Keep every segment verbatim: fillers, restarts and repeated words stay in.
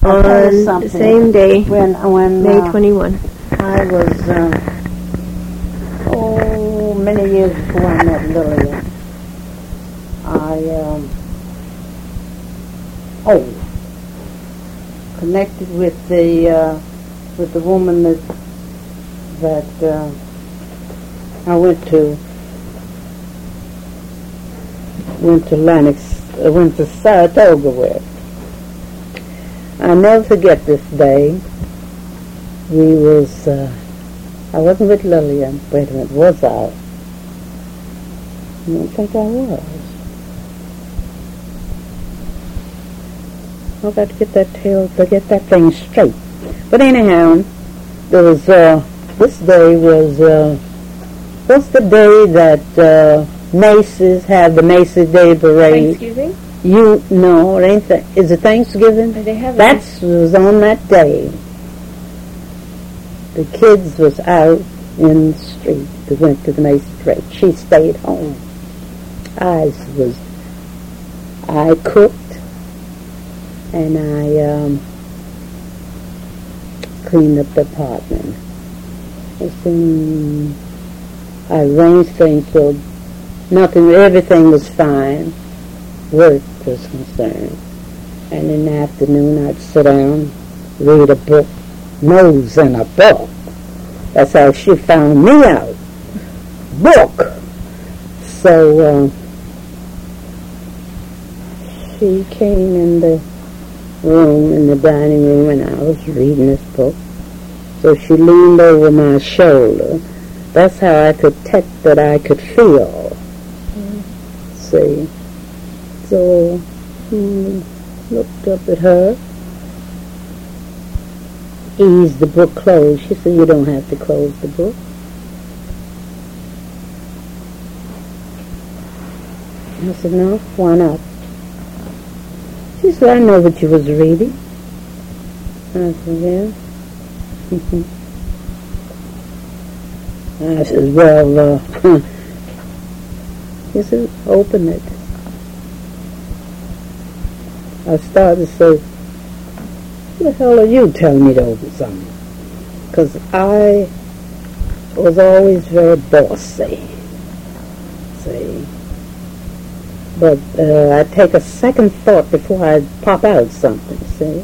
on the same day, when, when, May uh, twenty-first. I was, uh, oh, many years before I met Lillian. I, um, oh, connected with the, uh, with the woman that, that, uh, I went to, went to Lennox, uh, went to Saratoga with. I'll never forget this day. We was, uh, I wasn't with Lillian. Wait a minute, was I? I don't think I was. I've got to get that tail, to get that thing straight. But anyhow, there was, uh, this day was, uh, what's the day that, uh, Macy's have the Macy's Day Parade? Thanksgiving? You, no, it ain't that. Is it Thanksgiving? They have That was on that day. The kids was out in the street. They went to the Macy's Parade. She stayed home. I was, I cooked, and I um, cleaned up the apartment. And I arranged things so nothing, everything was fine. Work was concerned. And in the afternoon I'd sit down, read a book, nose in a book. That's how she found me out. Book. So uh, she came in the room, in the dining room, and I was reading this book. So she leaned over my shoulder. That's how I could touch, that I could feel. Mm. See? So he looked up at her, eased the book closed. She said, "You don't have to close the book." I said, "No, why not?" She said, "I know what you was reading." I said, "Yeah." I said, "Well, uh, he said, open it." I started to say, "What the hell are you telling me to open something?" Because I was always very bossy, see. But uh, I take a second thought before I pop out something, see.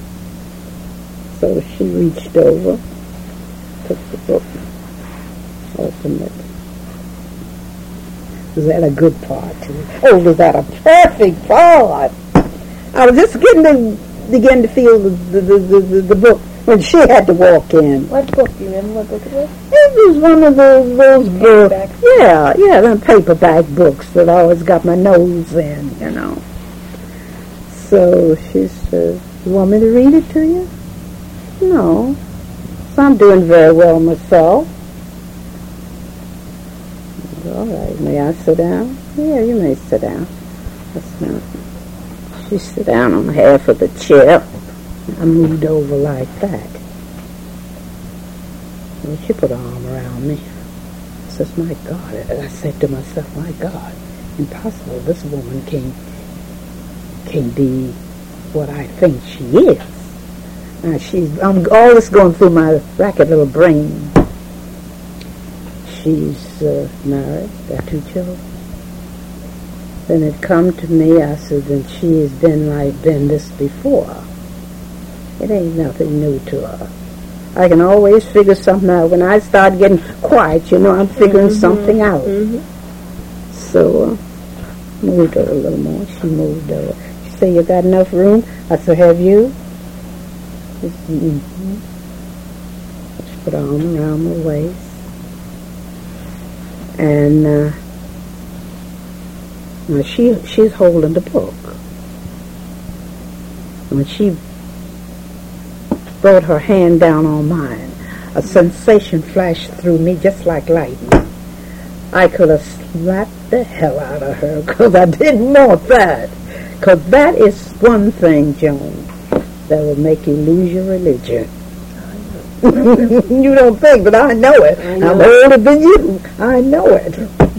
So she reached over, took the book, opened it. Was that a good part? Oh, was that a perfect part? I was just getting to begin to feel the the, the, the the book when she had to walk in. What book? Do you remember what book it was? It was one of those those books. Yeah, yeah, them paperback books that I always got my nose in, you know. So she said, "You want me to read it to you?" "No. So I'm doing very well myself." "All right, may I sit down?" "Yeah, you may sit down." That's not. She sat down on half of the chair. I moved over like that. And she put her arm around me. I says, "My God," I said to myself, "My God, impossible. This woman can, can be what I think she is." Now she's, I'm all this going through my racket little brain. She's uh, married, got two children. Then it come to me, I said, "Then she has been like been this before. It ain't nothing new to her. I can always figure something out. When I start getting quiet, you know, I'm figuring mm-hmm. something out." Mm-hmm. So uh, moved her a little more. She moved over. She said, "You got enough room?" I said, "Have you?" She said, "Mm-hmm." She put her arm around my waist. And uh, now she she's holding the book. When she brought her hand down on mine, a sensation flashed through me just like lightning. I could have slapped the hell out of her because I didn't want that. Because that is one thing, Joan, that will make you lose your religion. You don't think, but I know it. I know. I'm older than you. I know it.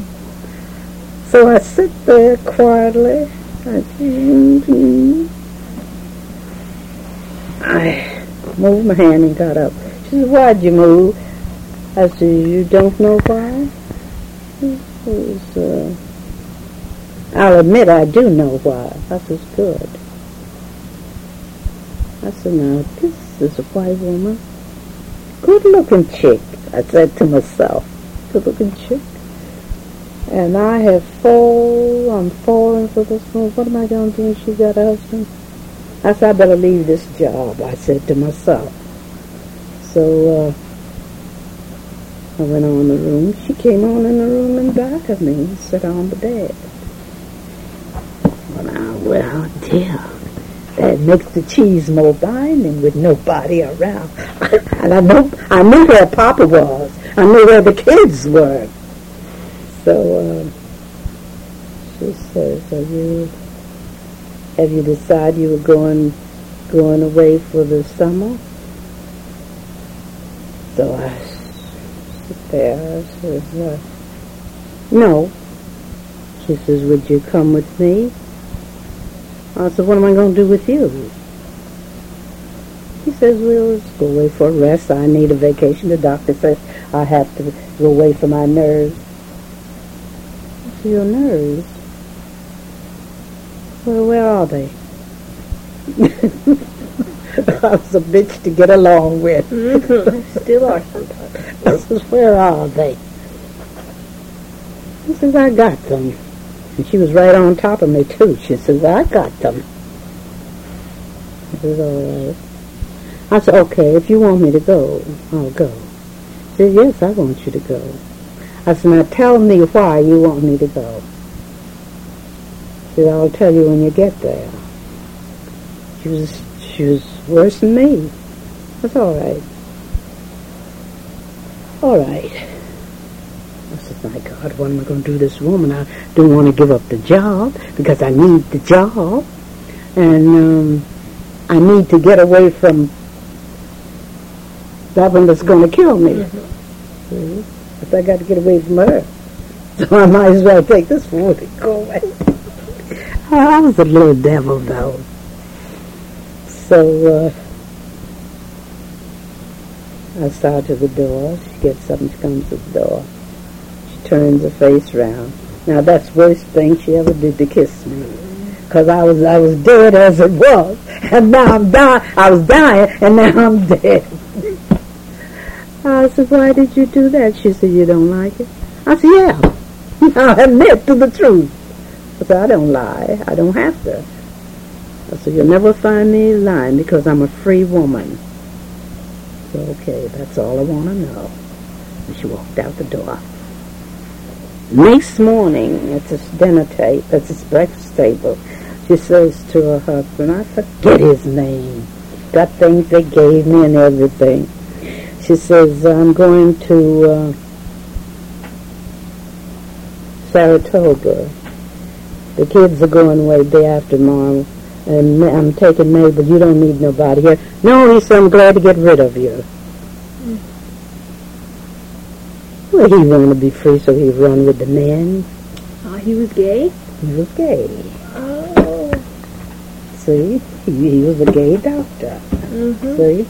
So I sit there quietly. I, mm-hmm. I moved my hand and got up. She said, why'd you move? I said, you don't know why? It was, uh, I'll admit I do know why. I said, good. I said, now, this is a white woman. Good-looking chick, I said to myself. Good-looking chick. And I have fallen, I'm falling for this woman. What am I going to do when she got a husband? I said, I better leave this job, I said to myself. So, uh, I went on in the room. She came on in the room in back of me and sat on the bed. Well, now, well, dear, that makes the cheese more binding with nobody around. And I know, I knew where Papa was. I knew where the kids were. So, uh, she says, are you, have you decided you were going, going away for the summer? So I sit there. I says, uh, no. She says, would you come with me? I said, what am I going to do with you? He says, well, let's go away for a rest. I need a vacation. The doctor says I have to go away for my nerves. I said, your nerves? Well, where are they? I was a bitch to get along with. Mm-hmm. Still are sometimes. I says, where are they? He says, I got them. And she was right on top of me, too. She says, I got them. I says, all right. I said, okay, if you want me to go, I'll go. She said, yes, I want you to go. I said, now tell me why you want me to go. She said, I'll tell you when you get there. She was, she was worse than me. That's all right. All right. I said, my God, what am I going to do with this woman? I don't want to give up the job because I need the job. And um, I need to get away from that one that's going to kill me. Mm-hmm. Mm-hmm. But I got to get away from her. So I might as well take this woman and go away. I was a little devil, though. So uh, I saw her to the door. She gets up and she comes to the door. She turns her face round. Now that's the worst thing she ever did to kiss me. Because I was I was dead as it was. And now I'm dying. I was dying and now I'm dead. I said, why did you do that? She said, you don't like it? I said, yeah. I admit to the truth. I said, I don't lie. I don't have to. I said, you'll never find me lying because I'm a free woman. So, okay, that's all I want to know. And she walked out the door. Next morning, at this dinner table, at this breakfast table, she says to her husband, I forget his name. Got things they gave me and everything. She says, I'm going to uh, Saratoga. The kids are going away day after tomorrow, and I'm taking Mabel. You don't need nobody here. No, he said, I'm glad to get rid of you. Mm. Well, he wanted to be free, so he run with the men. Oh, he was gay? He was gay. Oh. See? He, he was a gay doctor. Mm-hmm. See?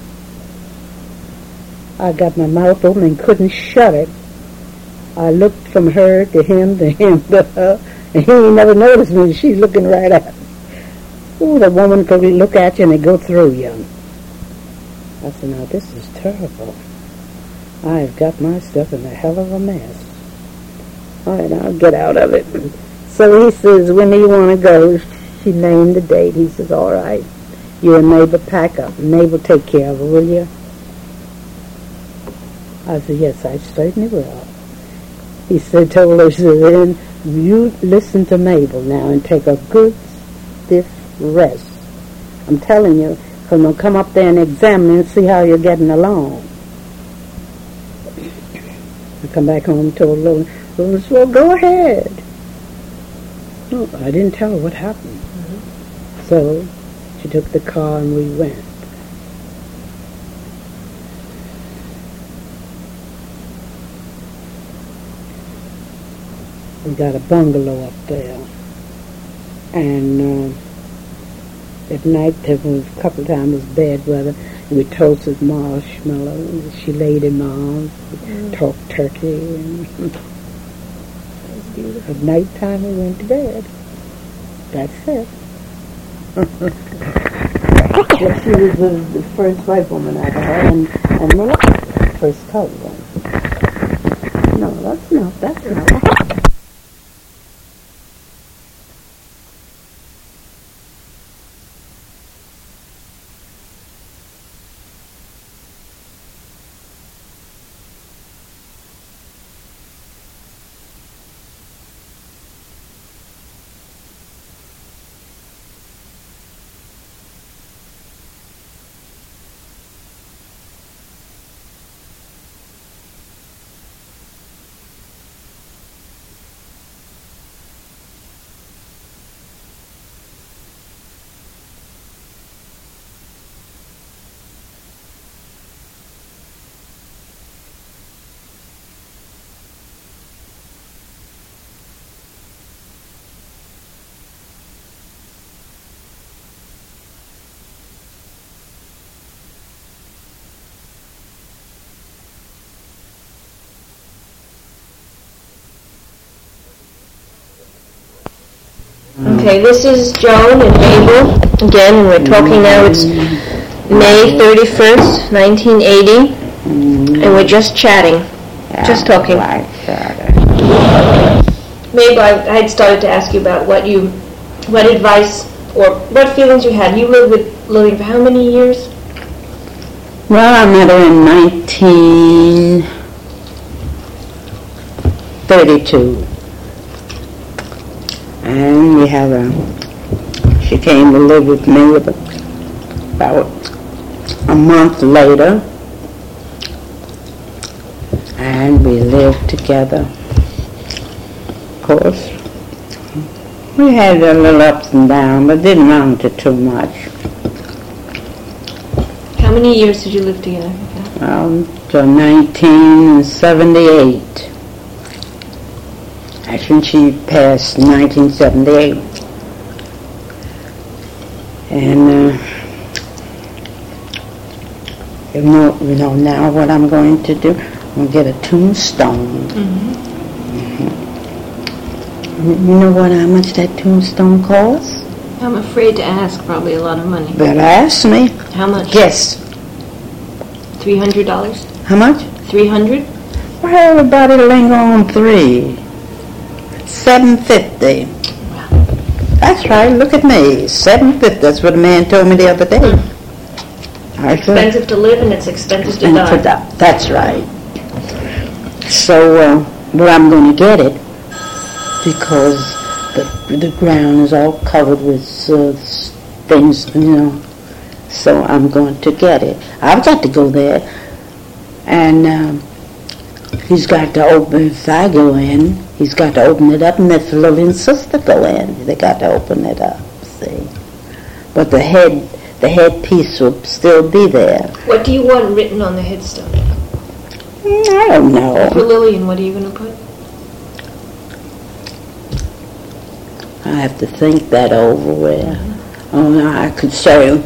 I got my mouth open and couldn't shut it. I looked from her to him to him to her, and he ain't never noticed me. She's looking right at me. Ooh, the woman could look at you and they go through you. I said, now this is terrible. I've got my stuff in a hell of a mess. All right, I'll get out of it. So he says, when do you want to go? She named the date. He says, all right, you and Mabel pack up. Mabel, take care of her, will you? I said, yes, I certainly will. He said, told her, she said, then you listen to Mabel now and take a good, stiff rest. I'm telling you, because I'm going to come up there and examine and see how you're getting along. I come back home and told Lola, Lola said, well, go ahead. No, I didn't tell her what happened. Mm-hmm. So she took the car and we went. We got a bungalow up there, and uh, At night, there was a couple of times it was bad weather, and we toasted marshmallows. She laid in my arms, Mm. talked turkey, and That was beautiful. at night time we went to bed. That's it. Well, she was the, the first white woman I ever had, and, and my first colored one. No, that's not, that's not. Okay, this is Joan and Mabel again, and we're talking now. It's May thirty-first, nineteen eighty, and we're just chatting, just talking. Mabel, I, I had started to ask you about what you, what advice or what feelings you had. You lived with Lillian for how many years? Well, I met her in nineteen thirty-two. And we have a, she came to live with me about a month later. And we lived together. Of course, we had a little ups and downs, but didn't amount to too much. How many years did you live together? Um, till nineteen seventy-eight. Actually, she passed in nineteen seventy-eight. And, uh, you know, you know now what I'm going to do? I'm going to get a tombstone. Mm-hmm. Mm-hmm. You know what, how much that tombstone costs? I'm afraid to ask, probably a lot of money. Better ask me. How much? Guess. three hundred dollars? How much? three hundred? Well, everybody linger on three. seven fifty. That's right, look at me. seven fifty, that's what a man told me the other day. It's expensive to live and it's expensive to And die. to die. That's right. So, uh, well, I'm going to get it because the the ground is all covered with uh, things, you know. So I'm going to get it. I've got to go there, and um, he's got to open. If I go in, he's got to open it up, and if Lillian's sister go in, they got to open it up. See, but the head, the headpiece will still be there. What do you want written on the headstone? I don't know. For Lillian, what are you going to put? I have to think that over. Where, oh, no, I could say.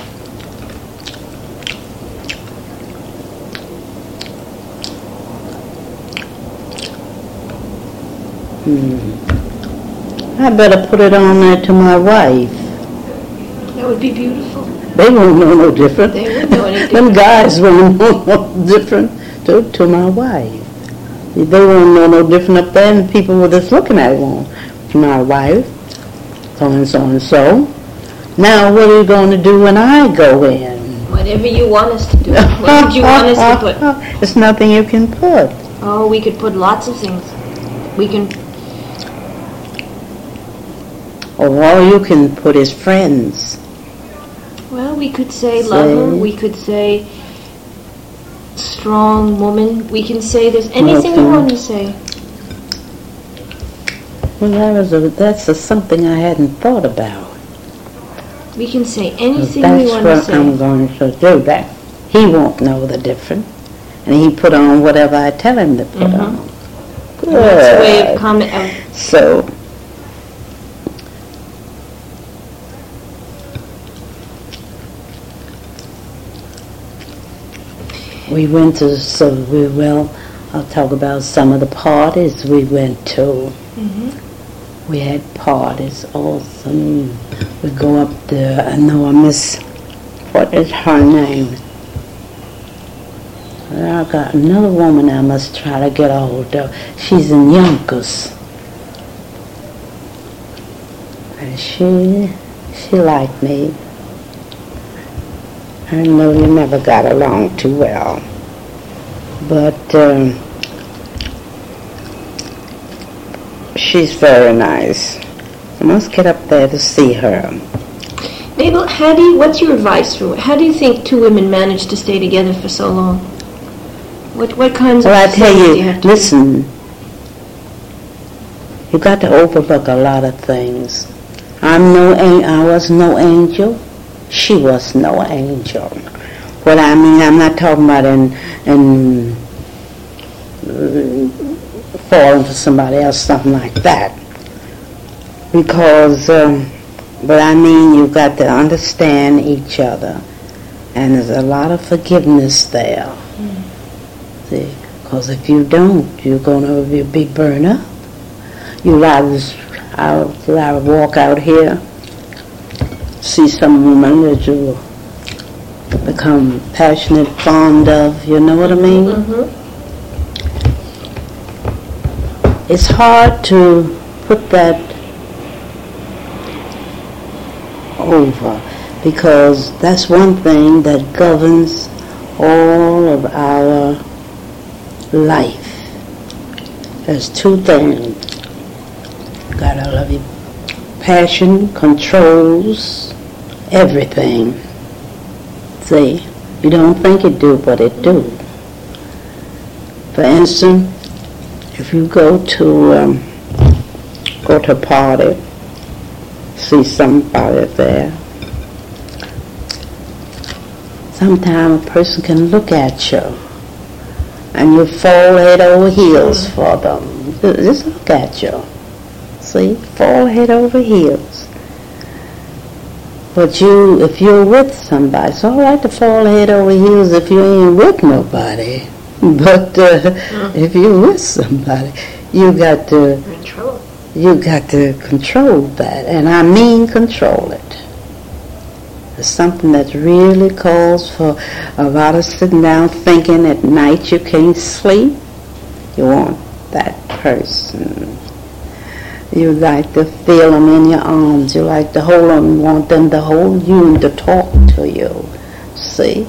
Hmm. I better put it on there to my wife. That would be beautiful. They won't know no different. They wouldn't know any Them different. guys won't know no different to, to my wife. They won't know no different up there, and people were just looking at it won't. To my wife, so and so and so. Now, what are you going to do when I go in? Whatever you want us to do. What would you want us to put? There's nothing you can put. Oh, we could put lots of things. We can... Or all you can put is friends. Well, we could say lover. We could say strong woman. We can say there's anything Okay. we want to say. Well, that was a, that's a, something I hadn't thought about. We can say anything That's we want to what say. I'm going to do. That he won't know the difference, and he put on whatever I tell him to put Mhm. on. Good. That's a way of comment. Of, So, We went to, so we, well, I'll talk about some of the parties we went to. Mm-hmm. We had parties, awesome. We go up there, I know I miss, what is her name? I got another woman I must try to get a hold of. She's in Yonkers. And she, she liked me. I know we never got along too well. But um, she's very nice. I must get up there to see her. Mabel, how do you, what's your advice for, how do you think two women manage to stay together for so long? What what kinds well, of I tell you, you have to listen, do? You got to overlook a lot of things. I'm no, I was no angel. She was no angel. What I mean, I'm not talking about in, in uh, falling for somebody else, something like that. Because, um, but I mean, you've got to understand each other. And there's a lot of forgiveness there. Mm. See, because if you don't, you're going to be burned up. You rather, I'll, I'll walk out here, see some woman that you become passionate, fond of, you know what I mean? Mm-hmm. It's hard to put that over, because that's one thing that governs all of our life. There's two things. God, I love you. Passion controls everything. See, you don't think it do, but it do. For instance, if you go to um, go to a party, see somebody there, sometimes a person can look at you and you fall head over heels for them. Just look at you. See, fall head over heels. But you, if you're with somebody, it's all right to fall head over heels if you ain't with nobody. But uh, mm. if you're with somebody, you got to control. You got to control that, and I mean control it. It's something that really calls for a lot of sitting down thinking at night. You can't sleep. You want that person. You like to feel them in your arms. You like to hold them. You want them to hold you and to talk to you. See?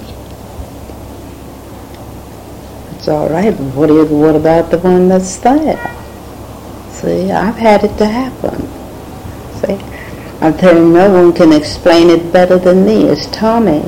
It's all right, but what, is, what about the one that's there? See, I've had it to happen. See? I'm telling you, no one can explain it better than me. It's Tommy.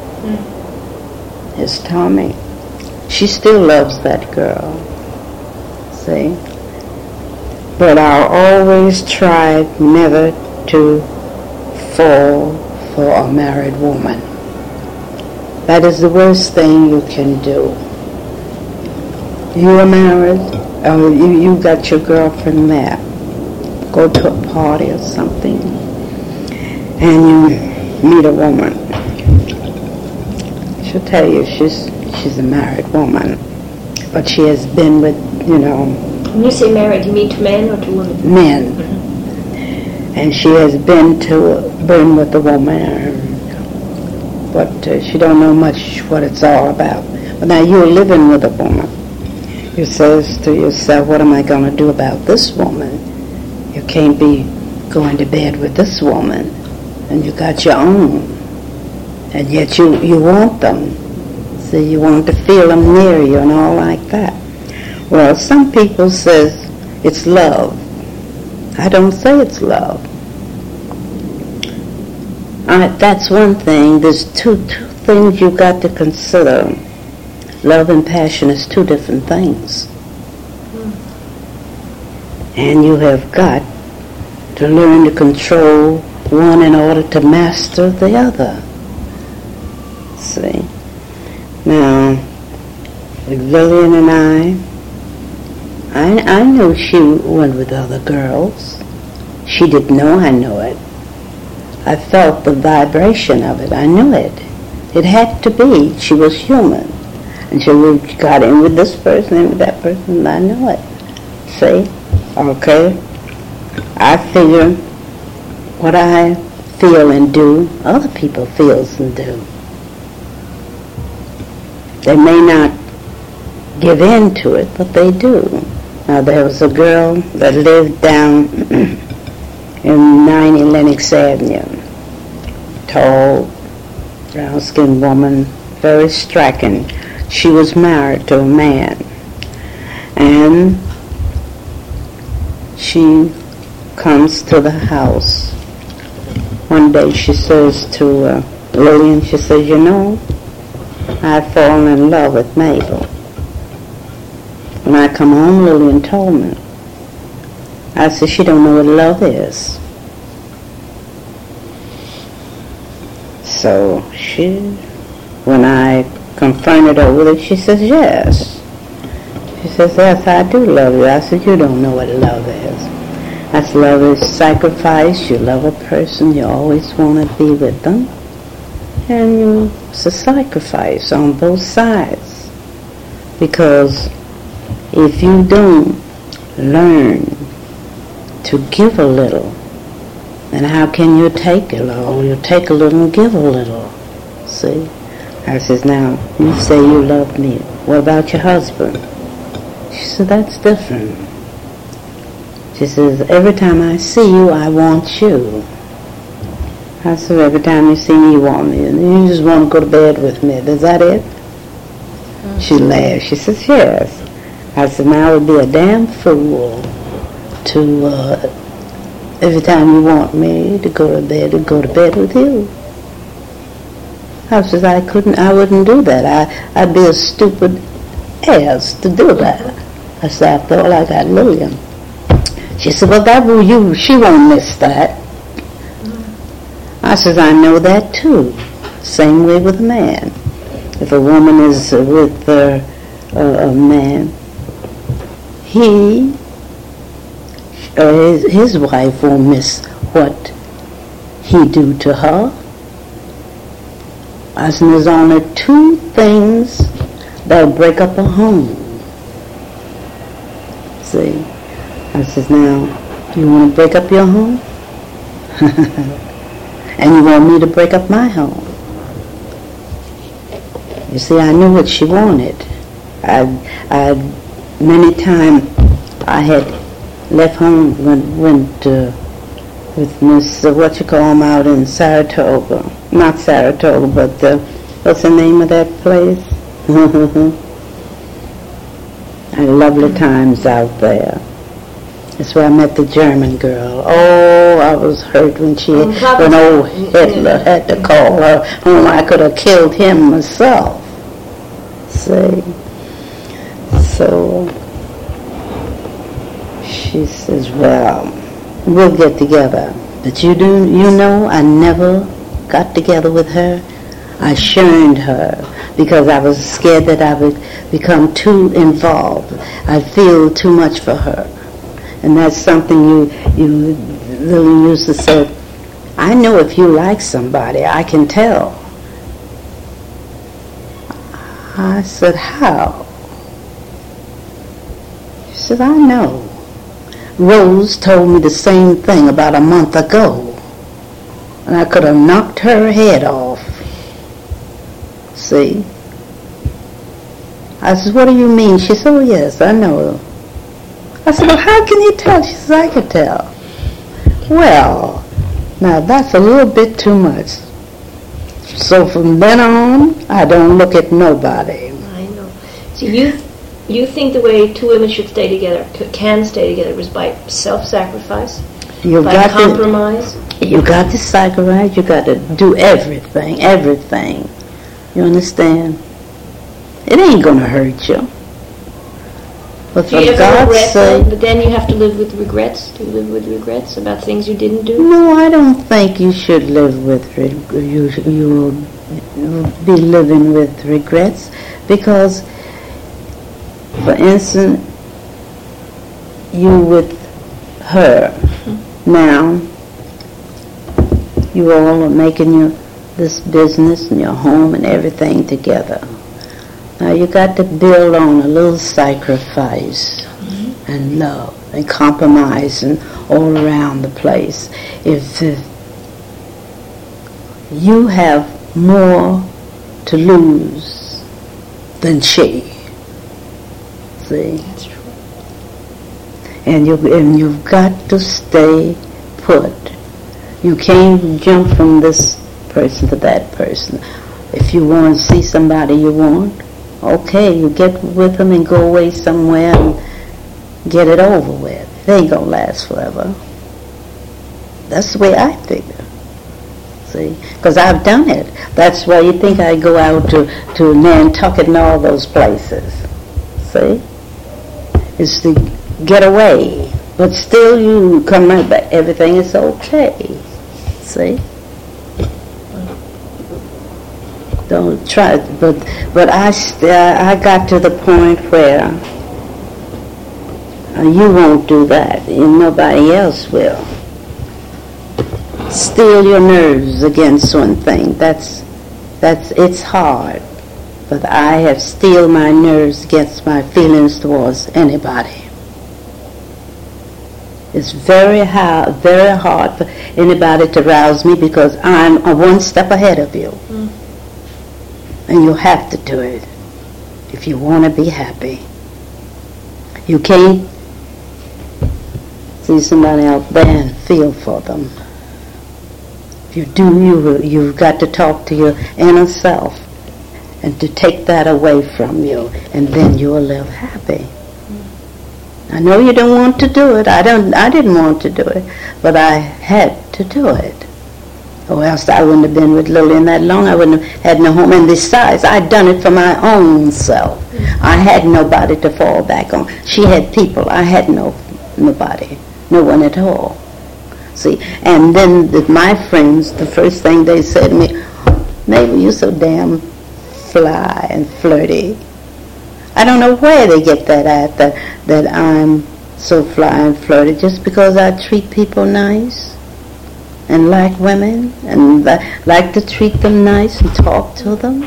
Mm. It's Tommy. She still loves that girl. See? But I'll always try never to fall for a married woman. That is the worst thing you can do. You are married, or you, you got your girlfriend there. Go to a party or something, and you meet a woman. She'll tell you she's she's a married woman, but she has been with, you know, when you say married, you mean to men or to women? Men. Mm-hmm. And she has been to been with a woman, but uh, she don't know much what it's all about. But now you're living with a woman. You says to yourself, what am I going to do about this woman? You can't be going to bed with this woman, and you got your own, and yet you, you want them. So you want to feel them near you and all like that. Well, some people says it's love. I don't say it's love. I, that's one thing. There's two, two things you got to consider. Love and passion is two different things. Mm. And you have got to learn to control one in order to master the other. See? Now, with Lillian and I, I, I knew she went with other girls. She didn't know I knew it. I felt the vibration of it. I knew it. It had to be. She was human. And she got in with this person, in with that person, and I know it. See? Okay? I figure what I feel and do, other people feels and do. They may not give in to it, but they do. Now, there was a girl that lived down in ninety Lenox Avenue. Tall, brown-skinned woman, very striking. She was married to a man. And she comes to the house. One day she says to uh, Lillian, she says, you know, I've fallen in love with Mabel. When I come home, Lillian told me. I said, she don't know what love is. So she, when I confronted her with it, she says, yes. She says, yes, I do love you. I said, you don't know what love is. I said, love is sacrifice. You love a person, you always want to be with them. And you, it's a sacrifice on both sides. Because if you don't learn to give a little, then how can you take a little? You take a little and give a little. See? I says, now, you say you love me. What about your husband? She said, that's different. She says, every time I see you, I want you. I said, every time you see me, you want me. And you just want to go to bed with me. Is that it? Mm-hmm. She laughed. She says, yes. I said, now I would be a damn fool to, uh, every time you want me to go to bed, to go to bed with you. I says, I couldn't, I wouldn't do that. I, I'd be a stupid ass to do that. I said, after all, I got Lillian. She said, well, that will you, she won't miss that. I says, I know that too. Same way with a man. If a woman is with uh, a, a man, he or his, his wife won't miss what he do to her. I said, there's only two things that'll break up a home. See? I says, now, you want to break up your home? And you want me to break up my home? You see, I knew what she wanted. I, I many times I had left home, went, went uh, with Miss, uh, what you call them out in Saratoga. Not Saratoga, but uh, what's the name of that place? I had lovely times out there. That's where I met the German girl. Oh, I was hurt when she, when old Hitler had to call her home. I could have killed him myself. See? So she says, well, we'll get together. But you do, you know, I never got together with her. I shunned her because I was scared that I would become too involved. I feel too much for her. And that's something you, you really used to say, I know if you like somebody, I can tell. I said, how? She said, I know. Rose told me the same thing about a month ago. And I could have knocked her head off. See? I said, what do you mean? She said, oh yes, I know. I said, well, how can you tell? She says, I can tell. Well, now that's a little bit too much. So from then on, I don't look at nobody. I know. So you you think the way two women should stay together, can stay together, is by self-sacrifice, you by got compromise? To, you got to sacrifice. You got to do everything, everything. You understand? It ain't going to hurt you. But do you for ever God's regret sake, them? But then you have to live with regrets. Do you live with regrets about things you didn't do? No, I don't think you should live with regrets. You, you will be living with regrets because, for instance, you with her mm-hmm. now, you all are making your this business and your home and everything together. Now you got to build on a little sacrifice mm-hmm. and love and compromise and all around the place. If, if you have more to lose than she, see? That's true. And, you, and you've got to stay put. You can't jump from this person to that person. If you want to see somebody you want, okay, you get with them and go away somewhere and get it over with. It ain't going to last forever. That's the way I figure. See? Because I've done it. That's why you think I go out to, to Nantucket and all those places. See? It's to get away. But still you come right back. Everything is okay. See? Don't try, but but I st- I got to the point where uh, you won't do that, and nobody else will. Steel your nerves against one thing. That's that's it's hard, but I have steeled my nerves against my feelings towards anybody. It's very hard, very hard for anybody to rouse me because I'm a one step ahead of you. Mm. And you have to do it if you want to be happy. You can't see somebody out there and feel for them. If you do, you, you've got to talk to your inner self and to take that away from you, and then you will live happy. I know you don't want to do it. I don't. I didn't want to do it, but I had to do it. Or else I wouldn't have been with Lillian that long. I wouldn't have had no home. And besides, I'd done it for my own self. I had nobody to fall back on. She had people. I had no nobody, no one at all. See, and then the, my friends, the first thing they said to me, Mabel, you're so damn fly and flirty. I don't know where they get that at, that, that I'm so fly and flirty, just because I treat people nice and like women and li- like to treat them nice and talk to them.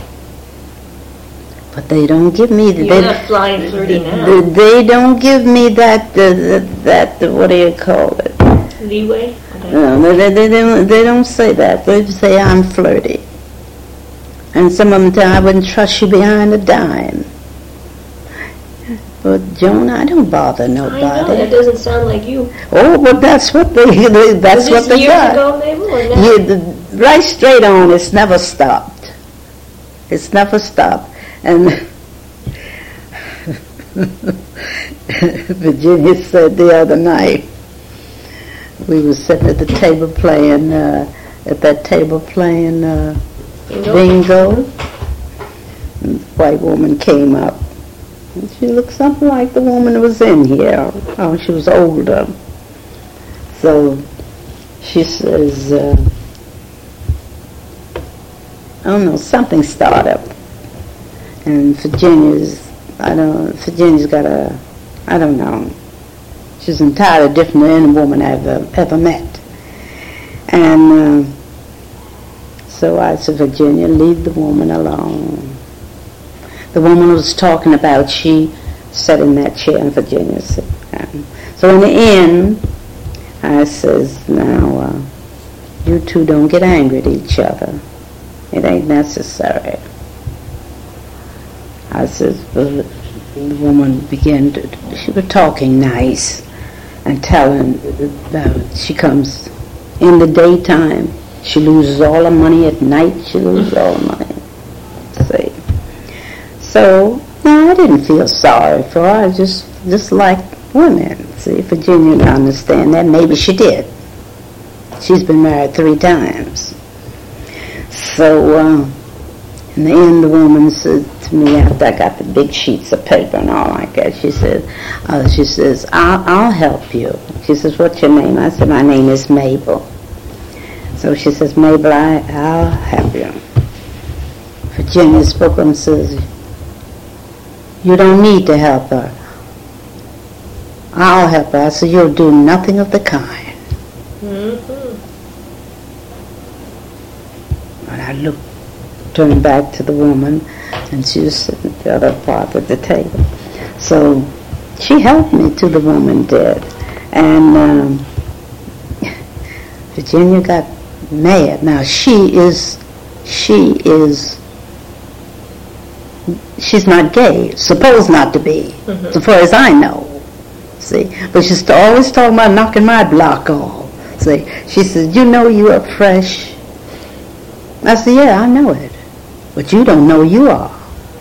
But they don't give me... You're they, not fly and flirty now. They, they don't give me that, uh, that, uh, what do you call it? Leeway? Okay. No, they, they, they, don't, they don't say that. They say I'm flirty. And some of them tell I wouldn't trust you behind a dime. But Joan, I don't bother nobody. I know, that doesn't sound like you. Oh, but that's what they, they that's Was what this they years got. ago, Mabel, or now? Yeah, the, right straight on, it's never stopped. It's never stopped. And Virginia said the other night, we were sitting at the table playing, uh, at that table playing uh, bingo. bingo. And the white woman came up. And she looked something like the woman that was in here. Oh, she was older. So she says, uh, I don't know, something started. And Virginia's, I don't, Virginia's got a, I don't know, she's entirely different than any woman I've ever, ever met. And uh, so I said, Virginia, leave the woman alone. The woman was talking about, she sat in that chair and Virginia sat down. So in the end, I says, now, uh, you two don't get angry at each other. It ain't necessary. I says, the, the woman began to, she was talking nice and telling about, she comes in the daytime, she loses all her money, at night she loses all her money. See? So, no, I didn't feel sorry for her. I just, just like women. See, Virginia didn't understand that. Maybe she did. She's been married three times. So, uh, in the end, the woman said to me, after I got the big sheets of paper and all like that, she said, uh, she says, I'll, I'll help you. She says, what's your name? I said, my name is Mabel. So she says, Mabel, I, I'll help you. Virginia spoke up and says, you don't need to help her. I'll help her. I said, you'll do nothing of the kind. Mm-hmm. And I looked, turned back to the woman. and she was sitting at the other part of the table. So she helped me till the woman did. And um, Virginia got mad. Now she is, she is, she's not gay, supposed not to be, mm-hmm. as far as I know. See, but she's always talking about knocking my block off. See, she says, you know you are fresh. I said, yeah, I know it, but you don't know you are.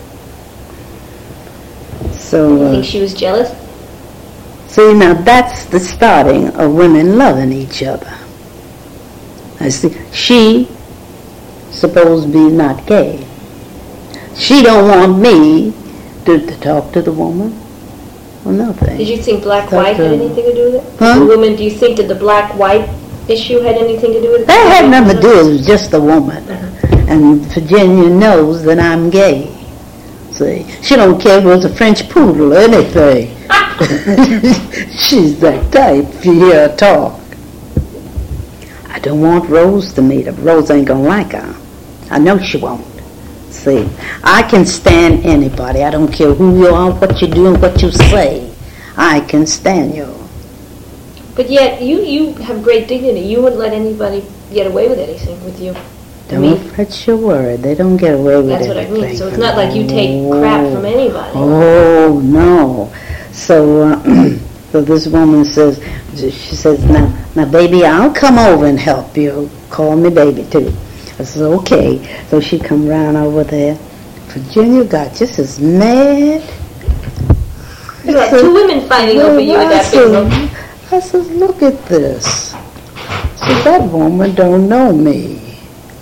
So, you uh, think she was jealous? See, now that's the starting of women loving each other. I see, she supposed to be not gay. She don't want me to, to talk to the woman. Well, nothing. Did you think black-white had anything to do with it? Huh? The woman, do you think that the black-white issue had anything to do with it? That had nothing to do with it. It was just the woman. Uh-huh. And Virginia knows that I'm gay. See, she don't care if it was a French poodle or anything. She's that type, if you hear her talk. I don't want Rose to meet her. Rose ain't gonna like her. I know she won't. See, I can stand anybody. I don't care who you are, what you do, and what you say. I can stand you. But yet, you, you have great dignity. You wouldn't let anybody get away with anything with you. Don't fret your word. They don't get away with That's anything. That's what I mean. So it's not like you take crap from anybody. Oh, no. So, uh, so this woman says, she says, now, now, baby, I'll come over and help you. Call me baby, too. I said, okay. So she come round over there. Virginia got just as mad. You had two women fighting over you at that big room. I said, look at this. So that woman don't know me.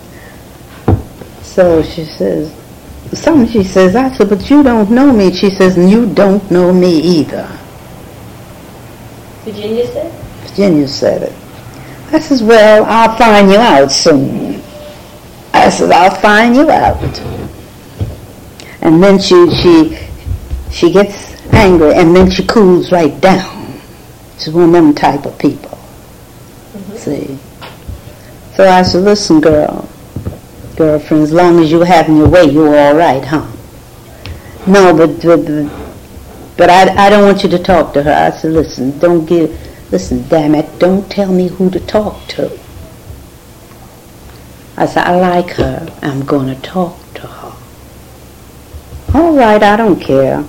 So she says, something she says, I said, but you don't know me. She says, and you don't know me either. Virginia said? Virginia said it. I says, well, I'll find you out soon. I said, I'll find you out. And then she she she gets angry, and then she cools right down. She's one of them type of people. Mm-hmm. See? So I said, listen, girl, girlfriend, as long as you're having your way, you're all right, huh? No, but but, but I, I don't want you to talk to her. I said, listen, don't give, listen, damn it, don't tell me who to talk to. I said, I like her. I'm going to talk to her. All right, I don't care.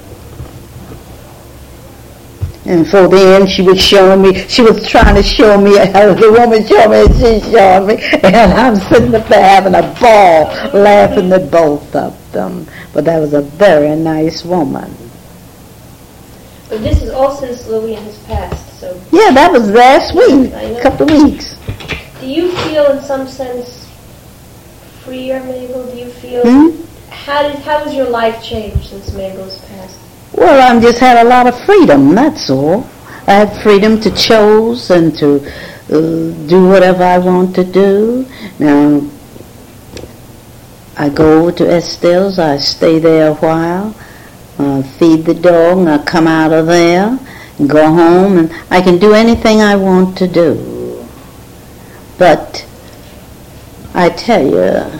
And for the end, she was showing me, she was trying to show me, how the woman showed me, and she showed me, and I'm sitting up there having a ball, laughing at both of them. But that was a very nice woman. But this is all since Louis has passed, so... Yeah, that was last week, a couple of weeks. Do you feel, in some sense, freer, Mabel? Do you feel... Hmm? How did how has your life changed since Mabel's passed? Well, I've just had a lot of freedom, that's all. I had freedom to choose and to uh, do whatever I want to do. Now, I go over to Estelle's, I stay there a while, uh, feed the dog, and I come out of there and go home, and I can do anything I want to do. But I tell you,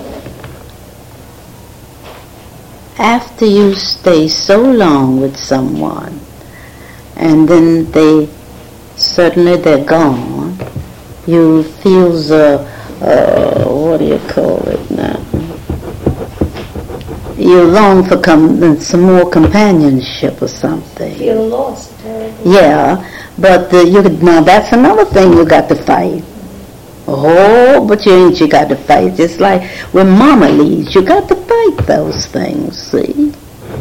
after you stay so long with someone, and then they, certainly they're gone, you feel the, uh, what do you call it now? You long for com- some more companionship or something. Feel lost. Yeah, but uh, you could, now that's another thing you got to fight. Oh, but you ain't you got to fight. Just like when Mama leaves, you got to fight those things, see?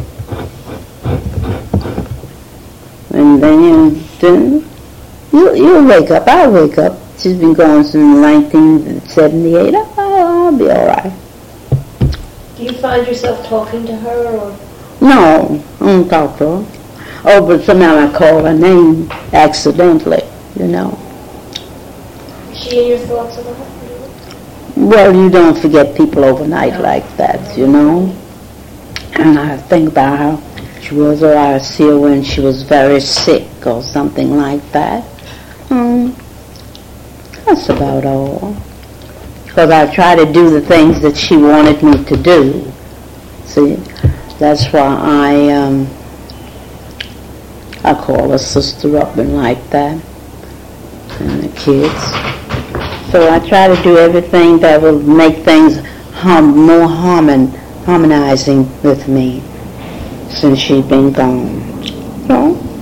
And then you, then you, you wake up. I wake up. She's been gone since nineteen seventy-eight. Oh, I'll be all right. Do you find yourself talking to her, or? No, I don't talk to her. Oh, but somehow I call her name accidentally, you know. Is she in your thoughts about her? Well, you don't forget people overnight like that, you know. And I think about how she was, or I see her when she was very sick or something like that. Um, that's about all. Because I try to do the things that she wanted me to do. See, that's why I um, I call her sister up and like that, and the kids. So I try to do everything that will make things hum, more harmon, harmonizing with me since she's been gone. So